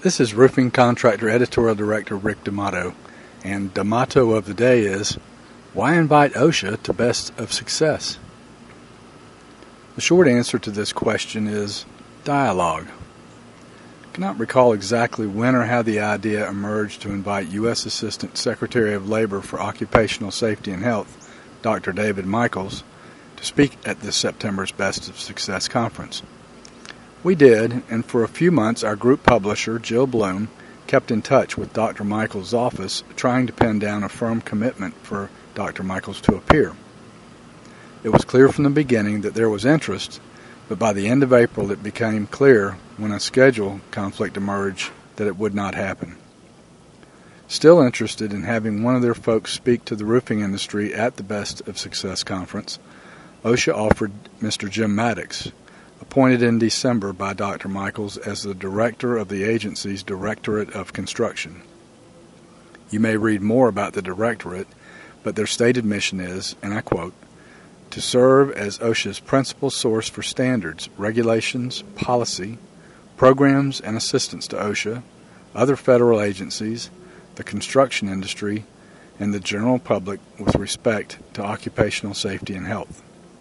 This is Roofing Contractor Editorial Director Rick D'Amato, and the motto of the day is, why invite OSHA to Best of Success? The short answer to this question is dialogue. I cannot recall exactly when or how the idea emerged to invite U.S. Assistant Secretary of Labor for Occupational Safety and Health, Dr. David Michaels, to speak at this September's Best of Success conference. We did, and for a few months our group publisher, Jill Bloom, kept in touch with Dr. Michaels' office, trying to pin down a firm commitment for Dr. Michaels to appear. It was clear from the beginning that there was interest, but by the end of April it became clear, when a schedule conflict emerged, that it would not happen. Still interested in having one of their folks speak to the roofing industry at the Best of Success conference, OSHA offered Mr. Jim Maddox, appointed in December by Dr. Michaels as the director of the agency's Directorate of Construction. You may read more about the directorate, but their stated mission is, and I quote, to serve as OSHA's principal source for standards, regulations, policy, programs, and assistance to OSHA, other federal agencies, the construction industry, and the general public with respect to occupational safety and health.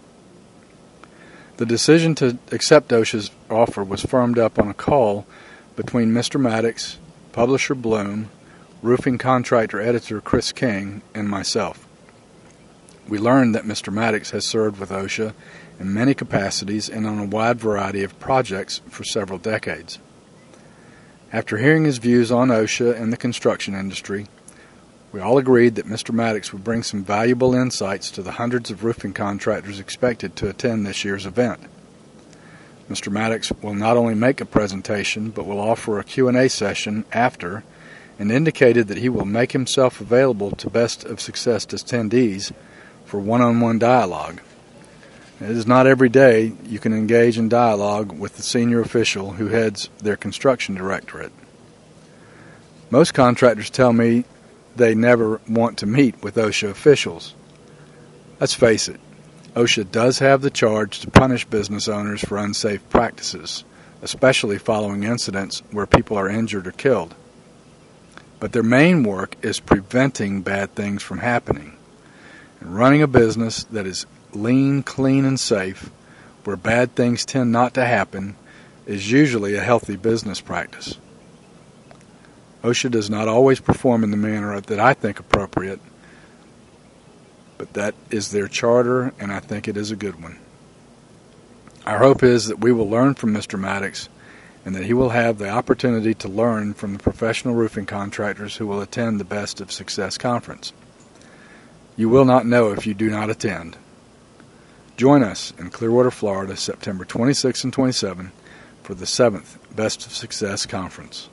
The decision to accept OSHA's offer was firmed up on a call between Mr. Maddox, publisher Bloom, roofing contractor editor Chris King, and myself. We learned that Mr. Maddox has served with OSHA in many capacities and on a wide variety of projects for several decades. After hearing his views on OSHA and the construction industry, we all agreed that Mr. Maddox would bring some valuable insights to the hundreds of roofing contractors expected to attend this year's event. Mr. Maddox will not only make a presentation, but will offer a Q&A session after, and indicated that he will make himself available to Best of Success attendees for one-on-one dialogue. It is not every day you can engage in dialogue with the senior official who heads their construction directorate. Most contractors tell me they never want to meet with OSHA officials. Let's face it, OSHA does have the charge to punish business owners for unsafe practices, especially following incidents where people are injured or killed. But their main work is preventing bad things from happening. And running a business that is lean, clean, and safe, where bad things tend not to happen, is usually a healthy business practice. OSHA does not always perform in the manner that I think appropriate, but that is their charter, and I think it is a good one. Our hope is that we will learn from Mr. Maddox, and that he will have the opportunity to learn from the professional roofing contractors who will attend the Best of Success conference. You will not know if you do not attend. Join us in Clearwater, Florida, September 26 and 27 for the 7th Best of Success conference.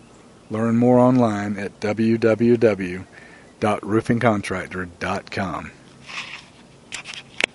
Learn more online at www.roofingcontractor.com.